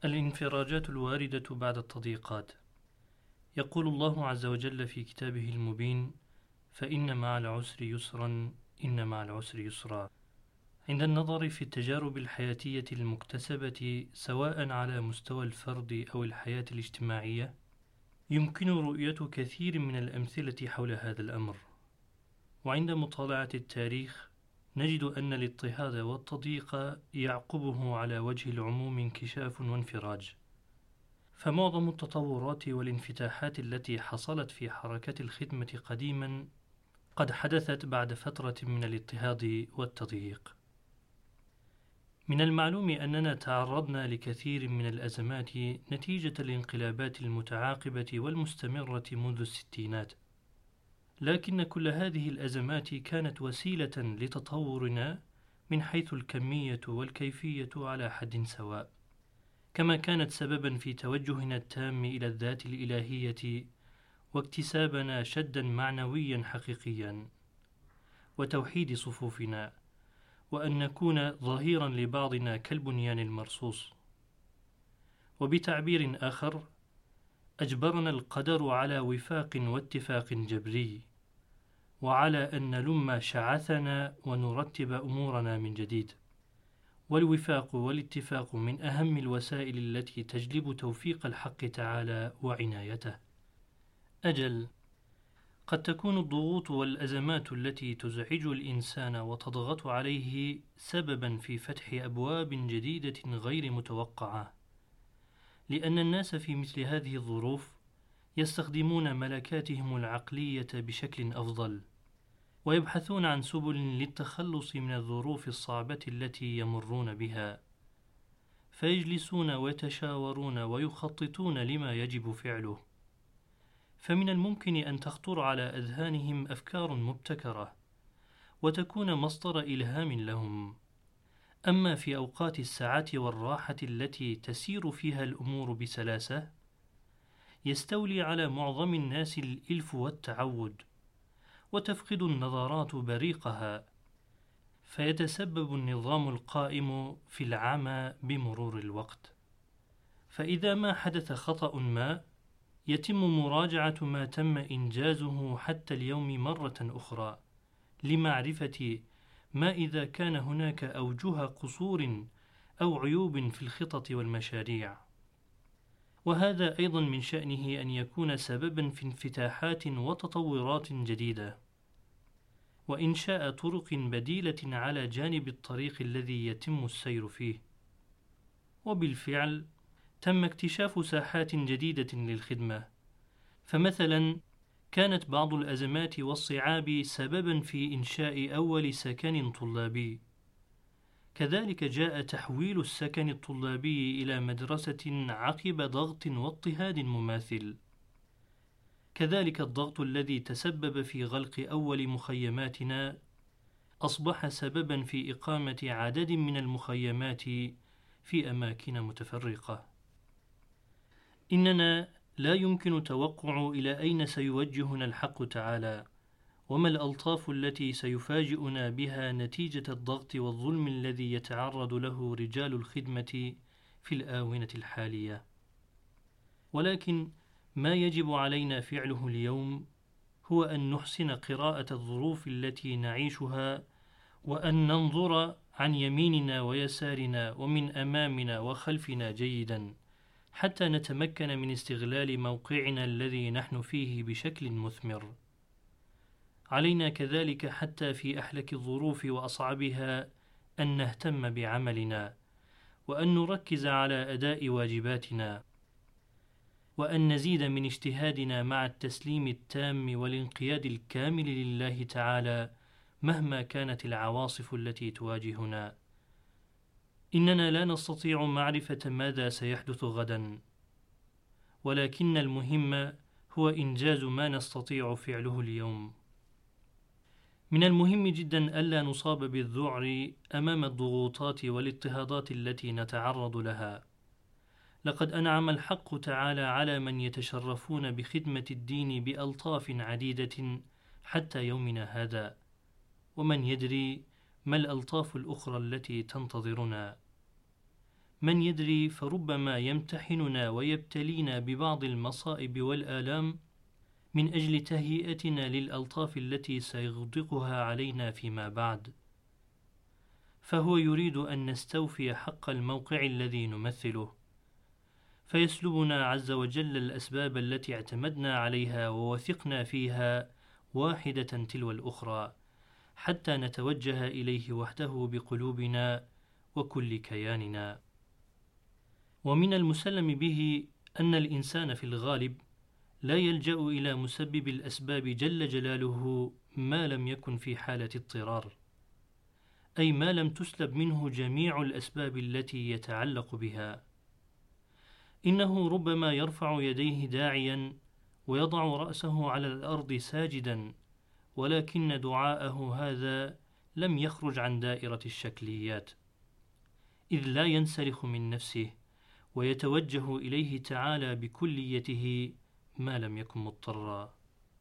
الانفراجات الواردة بعد التضييقات. يقول الله عز وجل في كتابه المبين: فإن مع العسر يسرا إن مع العسر يسرا. عند النظر في التجارب الحياتية المكتسبة سواء على مستوى الفرد أو الحياة الاجتماعية، يمكن رؤية كثير من الأمثلة حول هذا الأمر. وعند مطالعة التاريخ نجد أن الاضطهاد والتضييق يعقبه على وجه العموم انكشاف وانفراج. فمعظم التطورات والانفتاحات التي حصلت في حركة الخدمة قديما قد حدثت بعد فترة من الاضطهاد والتضييق. من المعلوم أننا تعرضنا لكثير من الأزمات نتيجة الانقلابات المتعاقبة والمستمرة منذ الستينات، لكن كل هذه الأزمات كانت وسيلة لتطورنا من حيث الكمية والكيفية على حد سواء، كما كانت سببا في توجهنا التام إلى الذات الإلهية واكتسابنا شدا معنويا حقيقيا وتوحيد صفوفنا، وأن نكون ظهيرا لبعضنا كالبنيان المرصوص. وبتعبير آخر، أجبرنا القدر على وفاق واتفاق جبري، وعلى أن نلم شعثنا ونرتب أمورنا من جديد. والوفاق والاتفاق من أهم الوسائل التي تجلب توفيق الحق تعالى وعنايته. أجل، قد تكون الضغوط والأزمات التي تزعج الإنسان وتضغط عليه سببا في فتح أبواب جديدة غير متوقعة، لأن الناس في مثل هذه الظروف يستخدمون ملكاتهم العقلية بشكل أفضل، ويبحثون عن سبل للتخلص من الظروف الصعبة التي يمرون بها، فيجلسون ويتشاورون ويخططون لما يجب فعله. فمن الممكن أن تخطر على أذهانهم أفكار مبتكرة وتكون مصدر إلهام لهم. أما في أوقات السعة والراحة التي تسير فيها الأمور بسلاسة، يستولي على معظم الناس الإلف والتعود، وتفقد النظرات بريقها، فيتسبب النظام القائم في العمى بمرور الوقت. فإذا ما حدث خطأ ما، يتم مراجعة ما تم إنجازه حتى اليوم مرة أخرى لمعرفة ما إذا كان هناك أوجه قصور أو عيوب في الخطط والمشاريع. وهذا أيضا من شأنه أن يكون سببا في انفتاحات وتطورات جديدة، وإنشاء طرق بديلة على جانب الطريق الذي يتم السير فيه. وبالفعل تم اكتشاف ساحات جديدة للخدمة، فمثلا كانت بعض الأزمات والصعاب سببا في إنشاء أول سكن طلابي، كذلك جاء تحويل السكن الطلابي إلى مدرسة عقب ضغط واضطهاد مماثل. كذلك الضغط الذي تسبب في غلق أول مخيماتنا أصبح سببا في إقامة عدد من المخيمات في أماكن متفرقة. إننا لا يمكن توقع إلى أين سيوجهنا الحق تعالى، وما الألطاف التي سيفاجئنا بها نتيجة الضغط والظلم الذي يتعرض له رجال الخدمة في الآونة الحالية. ولكن ما يجب علينا فعله اليوم هو أن نحسن قراءة الظروف التي نعيشها، وأن ننظر عن يميننا ويسارنا ومن أمامنا وخلفنا جيدا، حتى نتمكن من استغلال موقعنا الذي نحن فيه بشكل مثمر. علينا كذلك حتى في أحلك الظروف وأصعبها أن نهتم بعملنا، وأن نركز على أداء واجباتنا، وأن نزيد من اجتهادنا مع التسليم التام والانقياد الكامل لله تعالى مهما كانت العواصف التي تواجهنا. إننا لا نستطيع معرفة ماذا سيحدث غدا، ولكن المهم هو إنجاز ما نستطيع فعله اليوم. من المهم جدا ألا نصاب بالذعر أمام الضغوطات والاضطهادات التي نتعرض لها. لقد أنعم الحق تعالى على من يتشرفون بخدمة الدين بألطاف عديدة حتى يومنا هذا، ومن يدري ما الألطاف الأخرى التي تنتظرنا. من يدري، فربما يمتحننا ويبتلينا ببعض المصائب والآلام من أجل تهيئتنا للألطاف التي سيغدقها علينا فيما بعد، فهو يريد أن نستوفي حق الموقع الذي نمثله، فيسلبنا عز وجل الأسباب التي اعتمدنا عليها ووثقنا فيها واحدة تلو الأخرى، حتى نتوجه إليه وحده بقلوبنا وكل كياننا. ومن المسلم به أن الإنسان في الغالب لا يلجأ إلى مسبب الأسباب جل جلاله ما لم يكن في حالة اضطرار، أي ما لم تسلب منه جميع الأسباب التي يتعلق بها. إنه ربما يرفع يديه داعيا ويضع رأسه على الأرض ساجدا، ولكن دعاءه هذا لم يخرج عن دائرة الشكليات، إذ لا ينسلخ من نفسه ويتوجه إليه تعالى بكليته ما لم يكن مضطرا.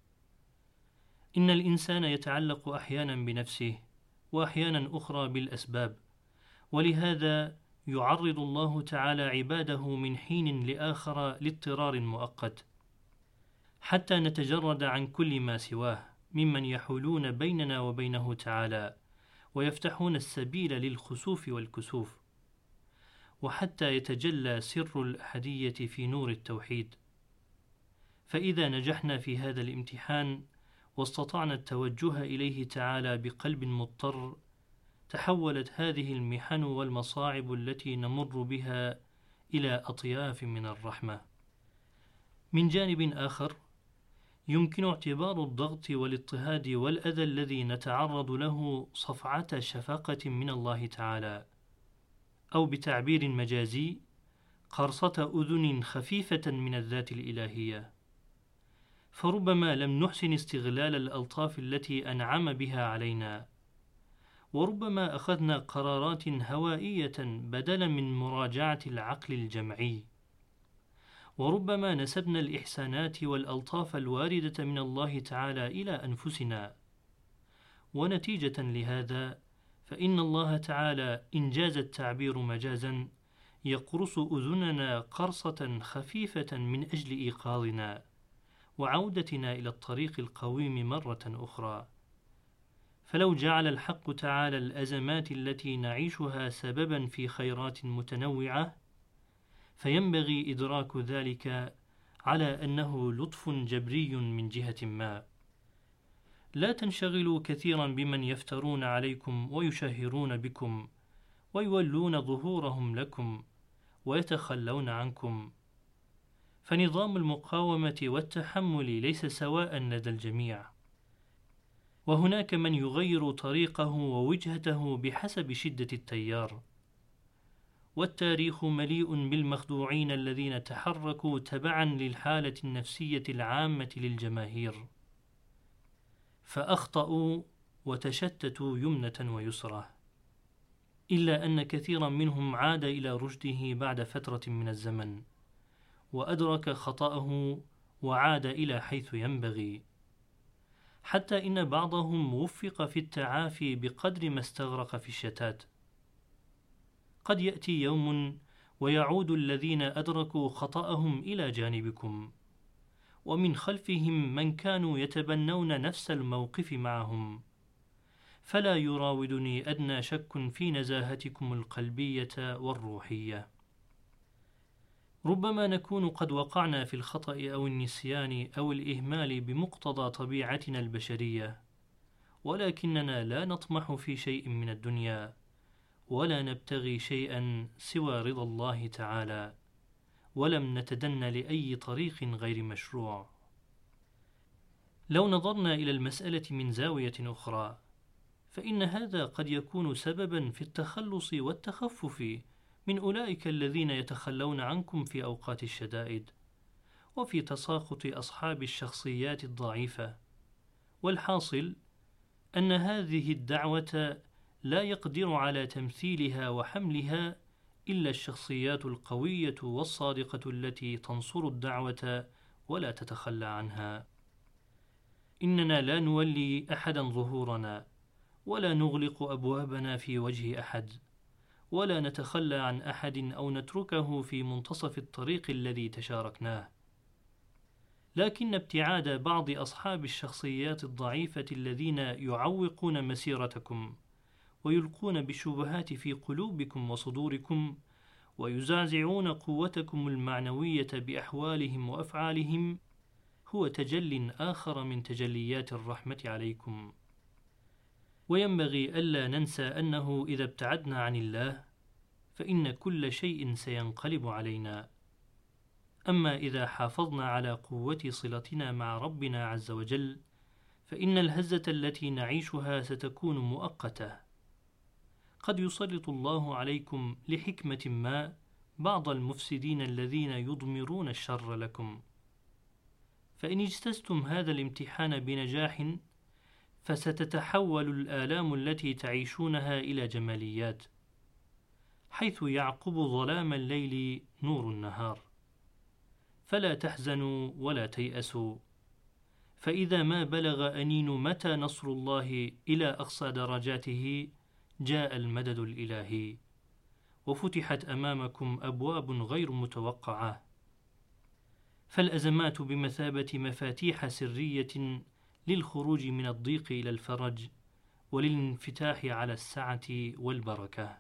إن الإنسان يتعلق أحيانا بنفسه وأحيانا أخرى بالأسباب، ولهذا يعرض الله تعالى عباده من حين لآخر لاضطرار مؤقت، حتى نتجرد عن كل ما سواه ممن يحولون بيننا وبينه تعالى ويفتحون السبيل للخسوف والكسوف، وحتى يتجلى سر الأحدية في نور التوحيد. فإذا نجحنا في هذا الامتحان واستطعنا التوجه إليه تعالى بقلب مضطر، تحولت هذه المحن والمصاعب التي نمر بها إلى أطياف من الرحمة. من جانب آخر، يمكن اعتبار الضغط والاضطهاد والأذى الذي نتعرض له صفعة شفقة من الله تعالى، أو بتعبير مجازي قرصة أذن خفيفة من الذات الإلهية، فربما لم نحسن استغلال الألطاف التي أنعم بها علينا، وربما أخذنا قرارات هوائية بدلا من مراجعة العقل الجمعي، وربما نسبنا الإحسانات والألطاف الواردة من الله تعالى إلى أنفسنا. ونتيجة لهذا فإن الله تعالى، إن جاز التعبير مجازا، يقرص أذننا قرصة خفيفة من أجل إيقاظنا وعودتنا إلى الطريق القويم مرة أخرى. فلو جعل الحق تعالى الأزمات التي نعيشها سببا في خيرات متنوعة، فينبغي إدراك ذلك على أنه لطف جبري من جهة ما. لا تنشغلوا كثيرا بمن يفترون عليكم ويشهرون بكم ويولون ظهورهم لكم ويتخلون عنكم، فنظام المقاومة والتحمل ليس سواء لدى الجميع، وهناك من يغير طريقه ووجهته بحسب شدة التيار، والتاريخ مليء بالمخدوعين الذين تحركوا تبعا للحالة النفسية العامة للجماهير، فأخطأوا وتشتتوا يمنة ويسرى، إلا أن كثيرا منهم عاد إلى رشده بعد فترة من الزمن وأدرك خطأه وعاد إلى حيث ينبغي، حتى إن بعضهم وفق في التعافي بقدر ما استغرق في الشتات. قد يأتي يوم ويعود الذين أدركوا خطأهم إلى جانبكم، ومن خلفهم من كانوا يتبنون نفس الموقف معهم، فلا يراودني أدنى شك في نزاهتكم القلبية والروحية. ربما نكون قد وقعنا في الخطأ أو النسيان أو الإهمال بمقتضى طبيعتنا البشرية، ولكننا لا نطمح في شيء من الدنيا، ولا نبتغي شيئا سوى رضا الله تعالى، ولم نتدن لأي طريق غير مشروع. لو نظرنا إلى المسألة من زاوية أخرى، فإن هذا قد يكون سببا في التخلص والتخفف من أولئك الذين يتخلون عنكم في أوقات الشدائد، وفي تساقط أصحاب الشخصيات الضعيفة. والحاصل أن هذه الدعوة لا يقدر على تمثيلها وحملها إلا الشخصيات القوية والصادقة التي تنصر الدعوة ولا تتخلى عنها. إننا لا نولي أحدا ظهورنا، ولا نغلق أبوابنا في وجه أحد، ولا نتخلى عن أحد أو نتركه في منتصف الطريق الذي تشاركناه. لكن ابتعاد بعض أصحاب الشخصيات الضعيفة الذين يعوقون مسيرتكم ويلقون بالشبهات في قلوبكم وصدوركم ويزعزعون قوتكم المعنوية بأحوالهم وأفعالهم هو تجل آخر من تجليات الرحمة عليكم. وينبغي ألا ننسى أنه إذا ابتعدنا عن الله فإن كل شيء سينقلب علينا. أما إذا حافظنا على قوة صلتنا مع ربنا عز وجل فإن الهزة التي نعيشها ستكون مؤقتة. قد يسلط الله عليكم لحكمة ما بعض المفسدين الذين يضمرون الشر لكم، فإن اجتزتم هذا الامتحان بنجاح فستتحول الآلام التي تعيشونها إلى جماليات، حيث يعقب ظلام الليل نور النهار. فلا تحزنوا ولا تيأسوا، فإذا ما بلغ أنين متى نصر الله إلى أقصى درجاته جاء المدد الإلهي وفتحت أمامكم أبواب غير متوقعة. فالأزمات بمثابة مفاتيح سرية للخروج من الضيق إلى الفرج وللانفتاح على السعة والبركة.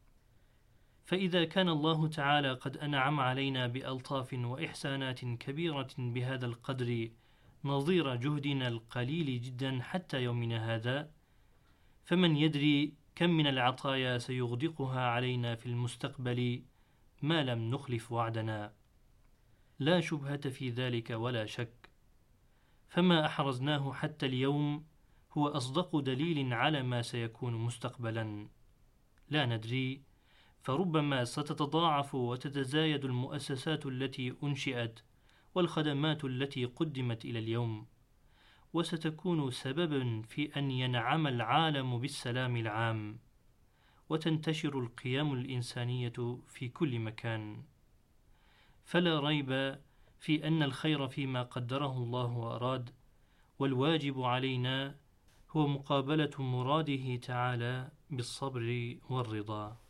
فإذا كان الله تعالى قد أنعم علينا بألطاف وإحسانات كبيرة بهذا القدر نظير جهدنا القليل جدا حتى يومنا هذا، فمن يدري كم من العطايا سيغدقها علينا في المستقبل ما لم نخلف وعدنا. لا شبهة في ذلك ولا شك، فما أحرزناه حتى اليوم هو أصدق دليل على ما سيكون مستقبلا. لا ندري، فربما ستتضاعف وتتزايد المؤسسات التي أنشئت والخدمات التي قدمت إلى اليوم، وستكون سببا في أن ينعم العالم بالسلام العام وتنتشر القيم الإنسانية في كل مكان. فلا ريب في أن الخير فيما قدره الله وأراد، والواجب علينا هو مقابلة مراده تعالى بالصبر والرضا.